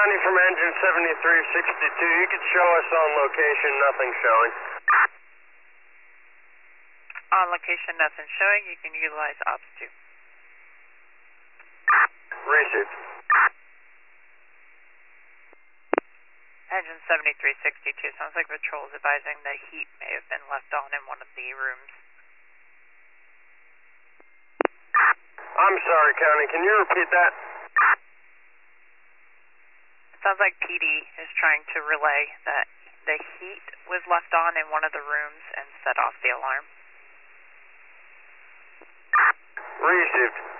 County from engine 7362. You could show us on location, nothing showing. On location, nothing showing. You can utilize Ops 2. Received. Engine 7362. Sounds like patrol is advising the heat may have been left on in one of the rooms. I'm sorry, County. Can you repeat that? Sounds like PD is trying to relay that the heat was left on in one of the rooms and set off the alarm. Received.